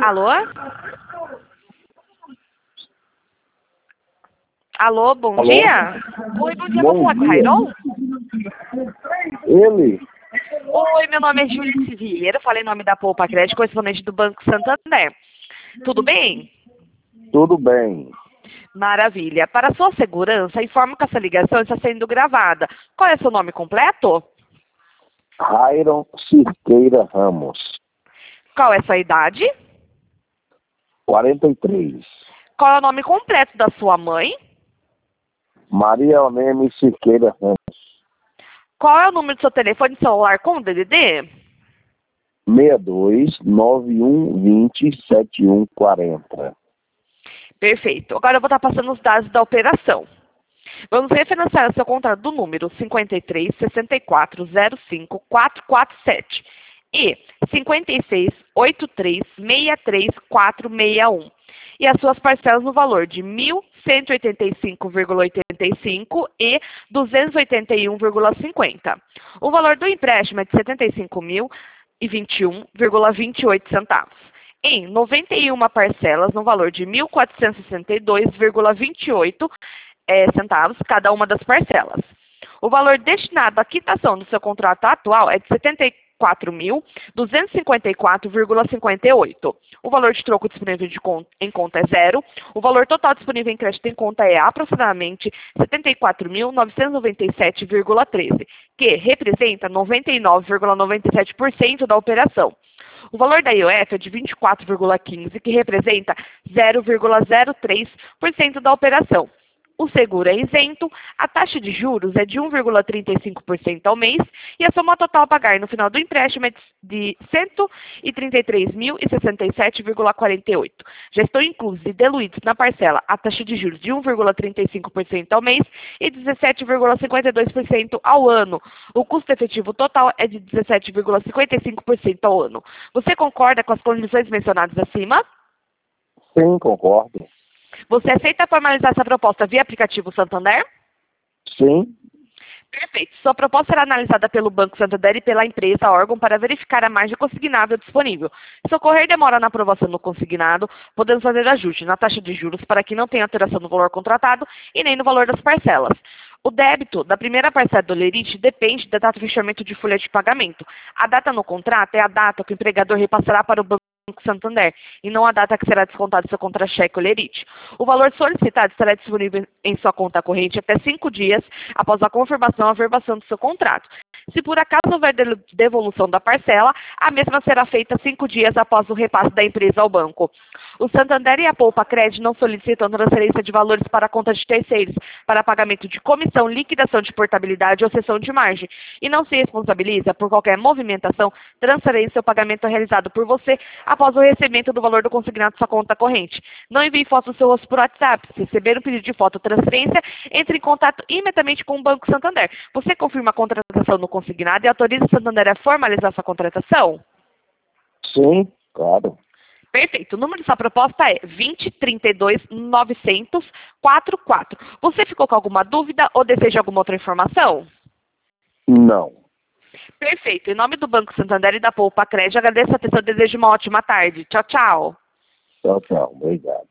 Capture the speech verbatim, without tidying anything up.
Alô? Alô, bom Alô? dia? Oi, bom dia, Bom vou falar com o dia. Rairon? Ele? Oi, meu nome é Juliette Vieira, falei em nome da Poupa Crédito, correspondente do Banco Santander. Tudo bem? Tudo bem. Maravilha. Para sua segurança, informo que essa ligação está sendo gravada. Qual é seu nome completo? Rairon Cirqueira Ramos, Qual é sua idade? quarenta e três. Qual é o nome completo da sua mãe? Maria Oneme Cirqueira Ramos, Qual é o número do seu telefone celular com o D D D? seis dois nove um dois zero sete um quatro zero. Perfeito. Agora eu vou estar passando os dados da operação. Vamos refinanciar o seu contrato do número cinquenta e três, sessenta e quatro, zero cinco, quatro quatro sete e cinquenta e seis, oitenta e três, sessenta e três, quatrocentos e sessenta e um. E as suas parcelas no valor de mil cento e oitenta e cinco vírgula oitenta e cinco e duzentos e oitenta e um vírgula cinquenta. O valor do empréstimo é de setenta e cinco mil e vinte e um vírgula vinte e oito centavos. Em noventa e uma parcelas no valor de mil quatrocentos e sessenta e dois vírgula vinte e oito é, centavos cada uma das parcelas. O valor destinado à quitação do seu contrato atual é de setenta e quatro mil duzentos e cinquenta e quatro vírgula cinquenta e oito. O valor de troco disponível de conta, em conta é zero. O valor total disponível em crédito em conta é aproximadamente setenta e quatro mil novecentos e noventa e sete vírgula treze, que representa noventa e nove vírgula noventa e sete por cento da operação. O valor da I O F é de vinte e quatro vírgula quinze, que representa zero vírgula zero três por cento da operação. O seguro é isento, a taxa de juros é de um vírgula trinta e cinco por cento ao mês e a soma total a pagar no final do empréstimo é de cento e trinta e três mil e sessenta e sete vírgula quarenta e oito. Já estão inclusos e diluídos na parcela a taxa de juros de um vírgula trinta e cinco por cento ao mês e dezessete vírgula cinquenta e dois por cento ao ano. O custo efetivo total é de dezessete vírgula cinquenta e cinco por cento ao ano. Você concorda com as condições mencionadas acima? Sim, concordo. Você aceita formalizar essa proposta via aplicativo Santander? Sim. Perfeito. Sua proposta será analisada pelo Banco Santander e pela empresa órgão para verificar a margem consignável disponível. Se ocorrer demora na aprovação do consignado, podemos fazer ajuste na taxa de juros para que não tenha alteração no valor contratado e nem no valor das parcelas. O débito da primeira parcela do Lerite depende da data de fechamento de folha de pagamento. A data no contrato é a data que o empregador repassará para o Banco Santander, e não a data que será descontado seu contra-cheque ou lerite. O valor solicitado estará disponível em sua conta corrente até cinco dias após a confirmação ou averbação do seu contrato. Se por acaso houver devolução da parcela, a mesma será feita cinco dias após o repasse da empresa ao banco. O Santander e a Poupa Crédito não solicitam transferência de valores para a conta de terceiros para pagamento de comissão, liquidação de portabilidade ou cessão de margem e não se responsabiliza por qualquer movimentação, transferência ou pagamento realizado por você após o recebimento do valor do consignado à sua conta corrente. Não envie foto do seu rosto por WhatsApp. Se receber um pedido de foto ou transferência, entre em contato imediatamente com o Banco Santander. Você confirma a contratação no consignado e autoriza o Santander a formalizar sua contratação? Sim, claro. Perfeito. O número dessa proposta é vinte, trinta e dois, novecentos, quarenta e quatro. Você ficou com alguma dúvida ou deseja alguma outra informação? Não. Perfeito. Em nome do Banco Santander e da Poupa Crédito, agradeço a atenção e desejo uma ótima tarde. Tchau, tchau. Tchau, tchau. Obrigado.